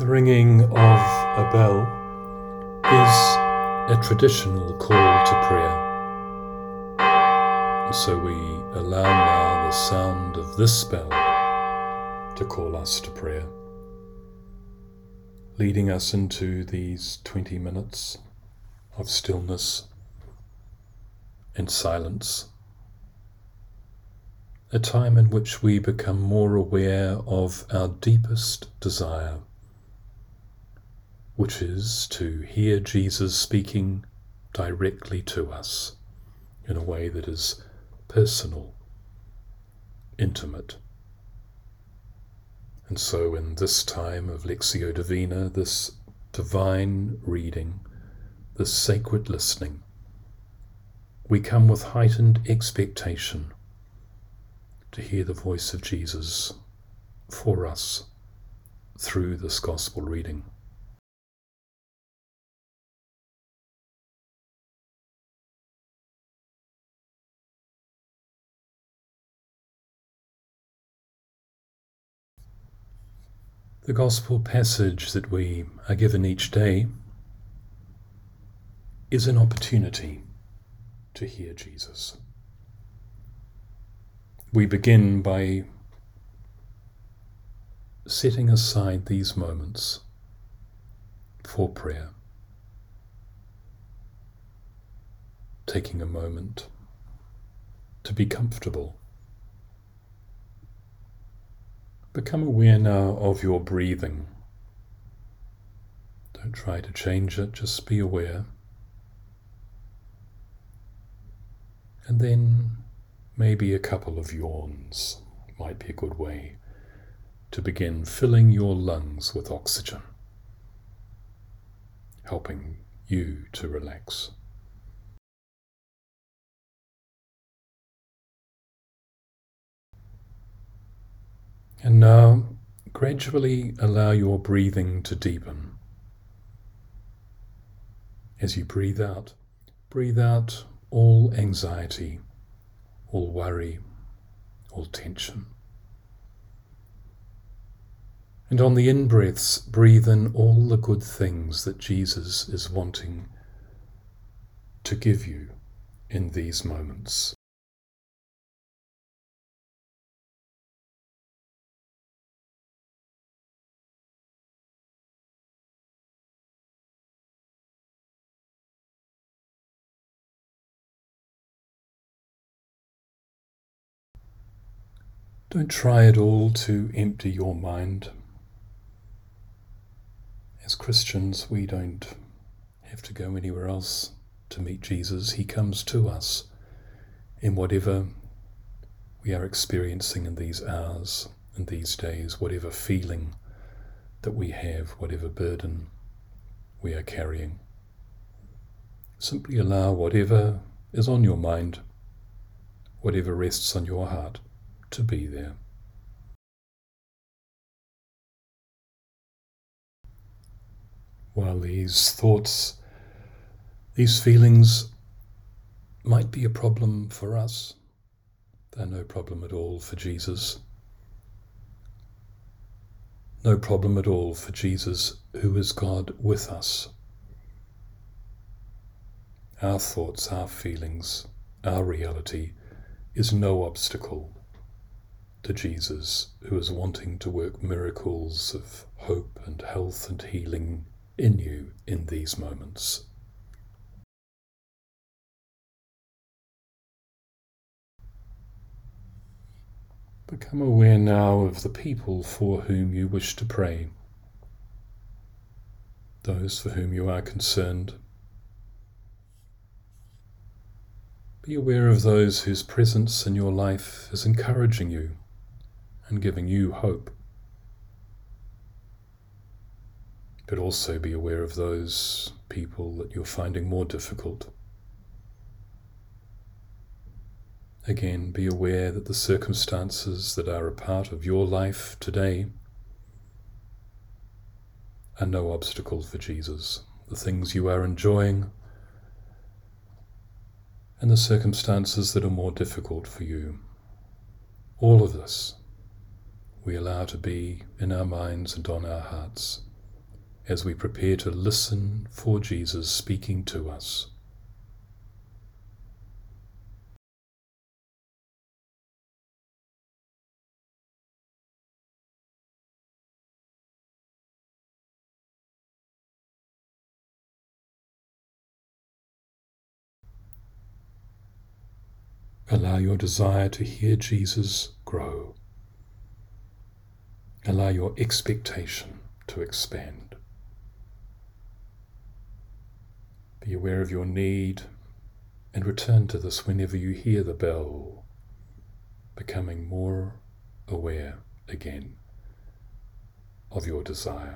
The ringing of a bell is a traditional call to prayer. And so we allow now the sound of this bell to call us to prayer, leading us into these 20 minutes of stillness and silence, a time in which we become more aware of our deepest desire, which is to hear Jesus speaking directly to us in a way that is personal, intimate. And so in this time of Lectio Divina, this divine reading, this sacred listening, we come with heightened expectation to hear the voice of Jesus for us through this gospel reading. The gospel passage that we are given each day is an opportunity to hear Jesus. We begin by setting aside these moments for prayer, taking a moment to be comfortable. Become aware now of your breathing. Don't try to change it, just be aware. And then maybe a couple of yawns might be a good way to begin filling your lungs with oxygen, helping you to relax. And now, gradually allow your breathing to deepen. As you breathe out all anxiety, all worry, all tension. And on the in-breaths, breathe in all the good things that Jesus is wanting to give you in these moments. Don't try at all to empty your mind. As Christians, we don't have to go anywhere else to meet Jesus. He comes to us in whatever we are experiencing in these hours and these days, whatever feeling that we have, whatever burden we are carrying. Simply allow whatever is on your mind, whatever rests on your heart, to be there. While these thoughts, these feelings might be a problem for us, they're no problem at all for Jesus. No problem at all for Jesus, who is God with us. Our thoughts, our feelings, our reality is no obstacle to Jesus, who is wanting to work miracles of hope and health and healing in you in these moments. Become aware now of the people for whom you wish to pray, those for whom you are concerned. Be aware of those whose presence in your life is encouraging you and giving you hope. But also be aware of those people that you're finding more difficult. Again, be aware that the circumstances that are a part of your life today are no obstacle for Jesus. The things you are enjoying and the circumstances that are more difficult for you. All of this we allow to be in our minds and on our hearts as we prepare to listen for Jesus speaking to us. Allow your desire to hear Jesus grow. Allow your expectation to expand. Be aware of your need and return to this whenever you hear the bell, becoming more aware again of your desire.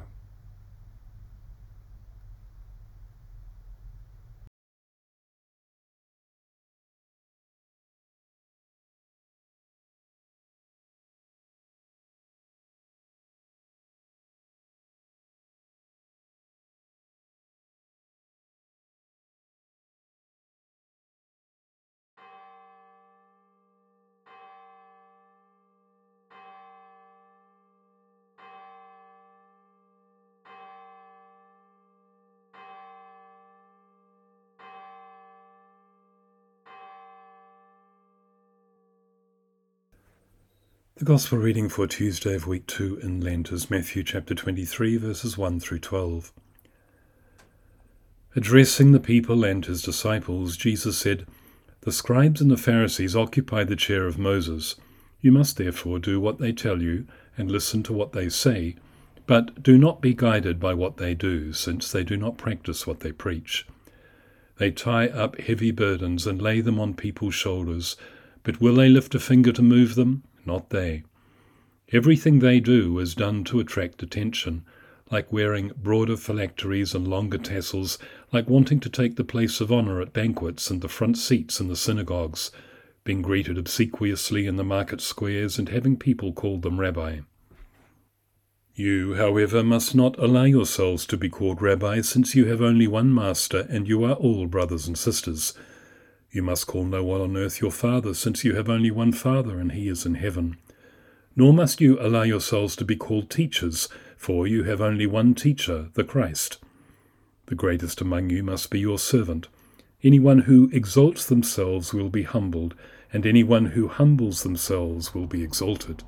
The Gospel reading for Tuesday of week 2 in Lent is Matthew chapter 23, verses 1 through 12. Addressing the people and his disciples, Jesus said, "The scribes and the Pharisees occupy the chair of Moses. You must therefore do what they tell you and listen to what they say, but do not be guided by what they do, since they do not practice what they preach. They tie up heavy burdens and lay them on people's shoulders, but will they lift a finger to move them? Not they. Everything they do is done to attract attention, like wearing broader phylacteries and longer tassels, like wanting to take the place of honor at banquets and the front seats in the synagogues, being greeted obsequiously in the market squares and having people call them rabbi. You, however, must not allow yourselves to be called rabbi, since you have only one master and you are all brothers and sisters. You must call no one on earth your father, since you have only one Father, and he is in heaven. Nor must you allow yourselves to be called teachers, for you have only one teacher, the Christ. The greatest among you must be your servant. Anyone who exalts themselves will be humbled, and anyone who humbles themselves will be exalted."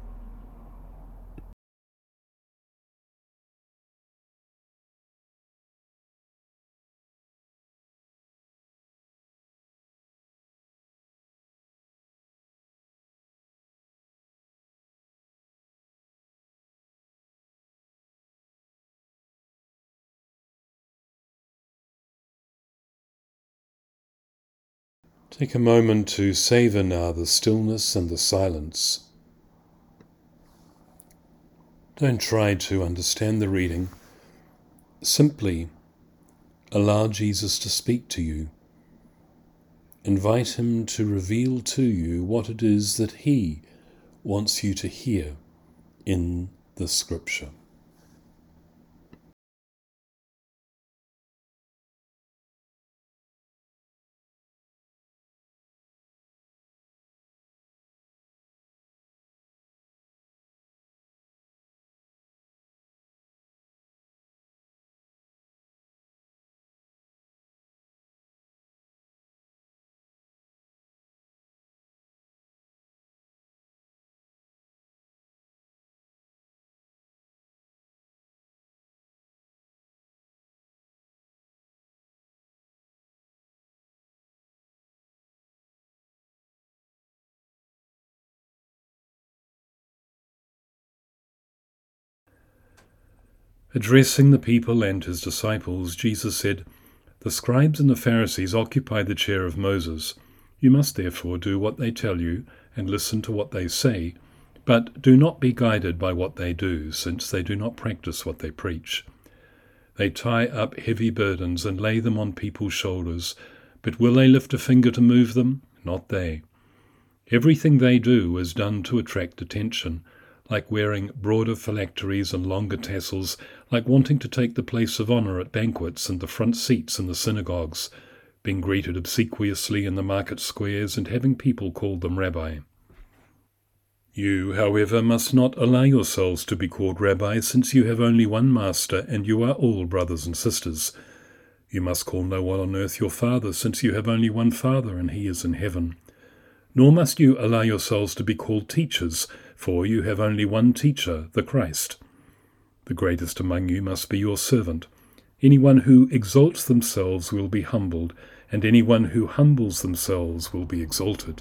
Take a moment to savor now the stillness and the silence. Don't try to understand the reading. Simply allow Jesus to speak to you. Invite him to reveal to you what it is that he wants you to hear in the Scripture. Addressing the people and his disciples, Jesus said, "The scribes and the Pharisees occupy the chair of Moses. You must therefore do what they tell you and listen to what they say, but do not be guided by what they do, since they do not practice what they preach. They tie up heavy burdens and lay them on people's shoulders, but will they lift a finger to move them? Not they. Everything they do is done to attract attention, like wearing broader phylacteries and longer tassels, like wanting to take the place of honor at banquets and the front seats in the synagogues, being greeted obsequiously in the market squares and having people call them rabbi. You, however, must not allow yourselves to be called rabbi, since you have only one master, and you are all brothers and sisters. You must call no one on earth your father, since you have only one Father, and he is in heaven. Nor must you allow yourselves to be called teachers, for you have only one teacher, the Christ. The greatest among you must be your servant. Anyone who exalts themselves will be humbled, and anyone who humbles themselves will be exalted.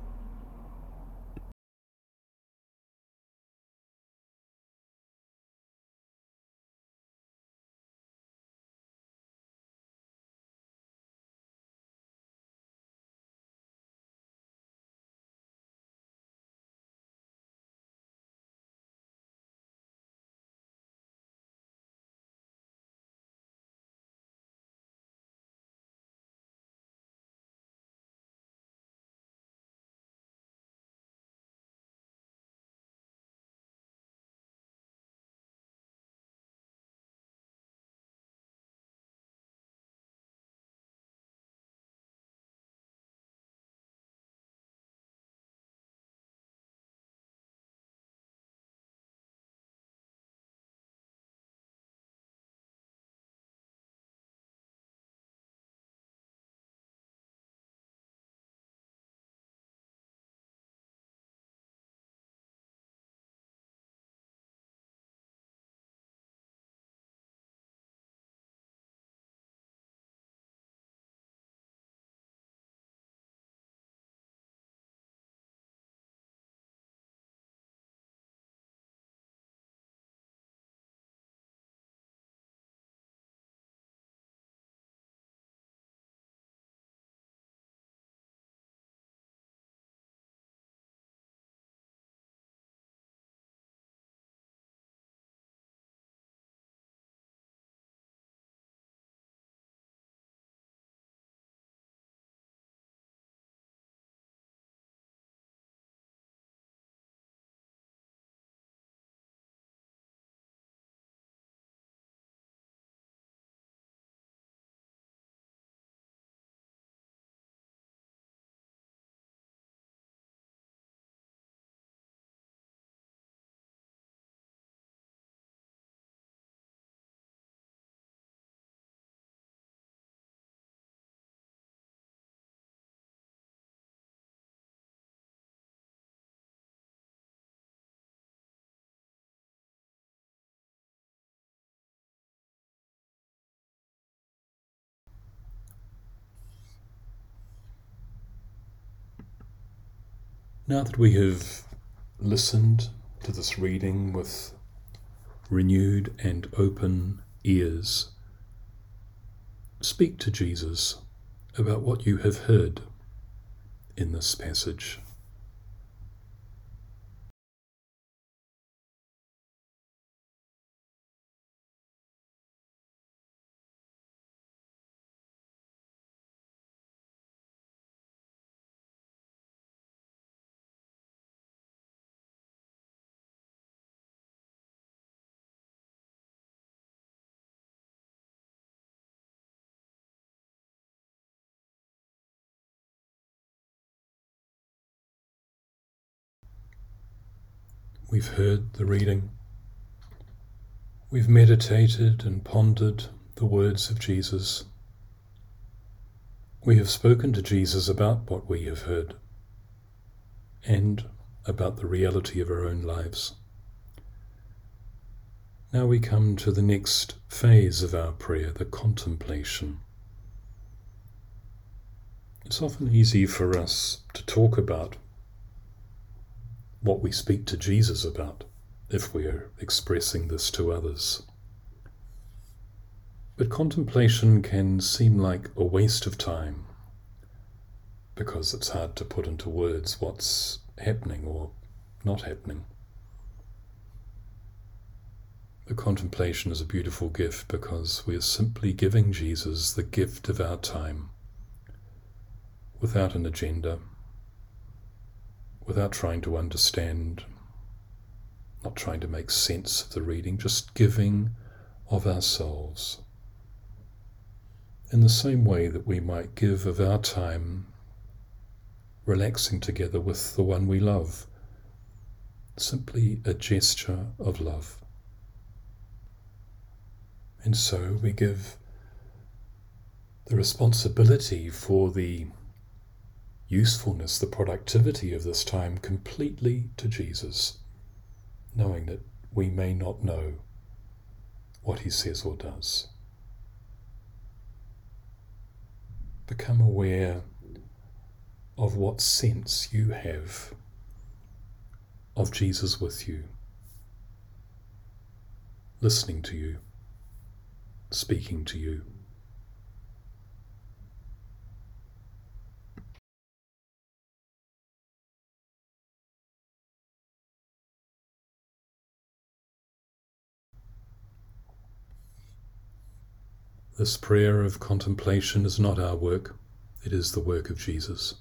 Now that we have listened to this reading with renewed and open ears, speak to Jesus about what you have heard in this passage. We've heard the reading. We've meditated and pondered the words of Jesus. We have spoken to Jesus about what we have heard and about the reality of our own lives. Now we come to the next phase of our prayer, the contemplation. It's often easy for us to talk about what we speak to Jesus about if we are expressing this to others. But contemplation can seem like a waste of time because it's hard to put into words what's happening or not happening. The contemplation is a beautiful gift because we are simply giving Jesus the gift of our time without an agenda, without trying to understand, not trying to make sense of the reading, just giving of ourselves. In the same way that we might give of our time relaxing together with the one we love, simply a gesture of love. And so we give the responsibility for the usefulness, the productivity of this time completely to Jesus, knowing that we may not know what he says or does. Become aware of what sense you have of Jesus with you, listening to you, speaking to you. This prayer of contemplation is not our work, it is the work of Jesus.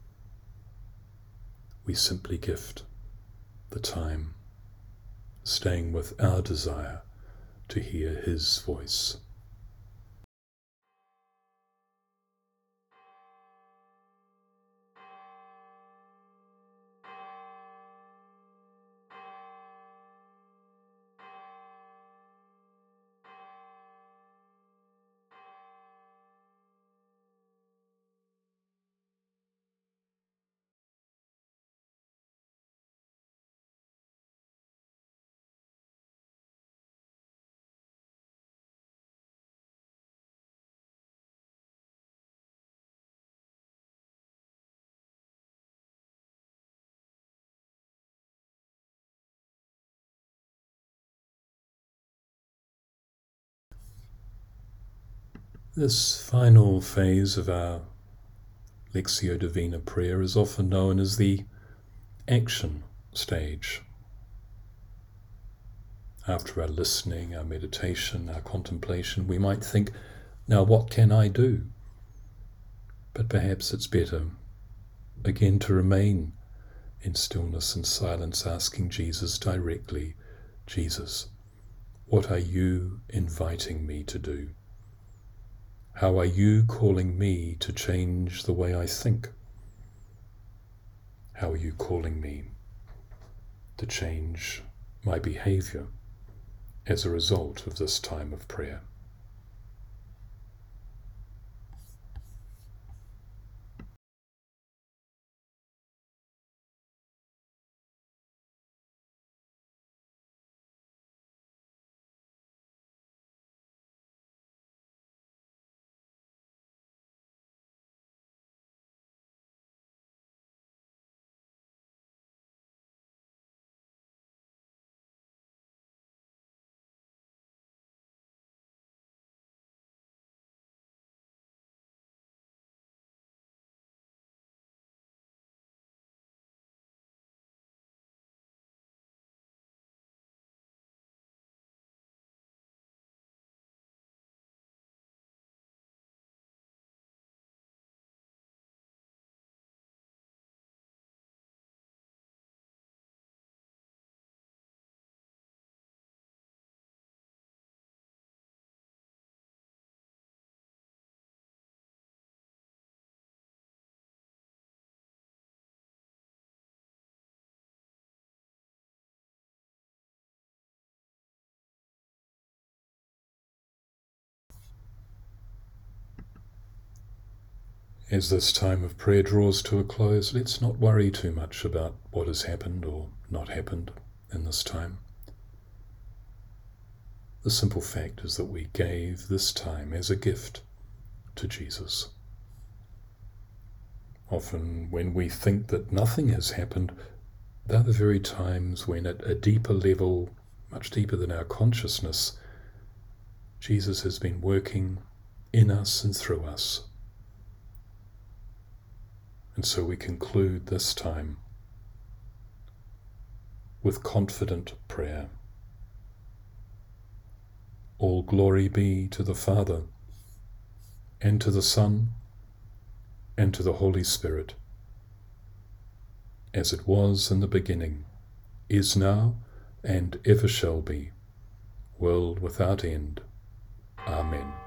We simply gift the time, staying with our desire to hear his voice. This final phase of our Lectio Divina prayer is often known as the action stage. After our listening, our meditation, our contemplation, we might think, now what can I do? But perhaps it's better, again, to remain in stillness and silence, asking Jesus directly, Jesus, what are you inviting me to do? How are you calling me to change the way I think? How are you calling me to change my behavior as a result of this time of prayer? As this time of prayer draws to a close, let's not worry too much about what has happened or not happened in this time. The simple fact is that we gave this time as a gift to Jesus. Often when we think that nothing has happened, they're the very times when at a deeper level, much deeper than our consciousness, Jesus has been working in us and through us. And so we conclude this time with confident prayer. All glory be to the Father, and to the Son, and to the Holy Spirit, as it was in the beginning, is now, and ever shall be, world without end. Amen.